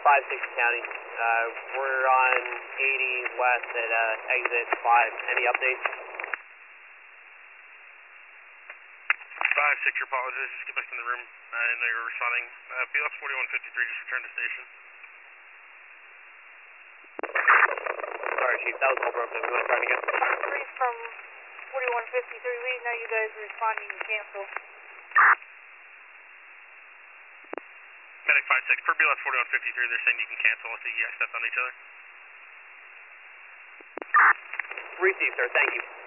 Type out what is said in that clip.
5-6 County. We're on 80 west at exit 5. Any updates? 5-6, your apologies. Just get back in the room. I know you're responding. BLS 4153, just return to station. Sorry, Chief, that was all broken. We want to try it again. 3 from 4153, we didn't know you guys were responding to cancel. Medic 5-6, per BLS 4153, they're saying you can cancel if you guys stepped on each other. Received, sir. Thank you.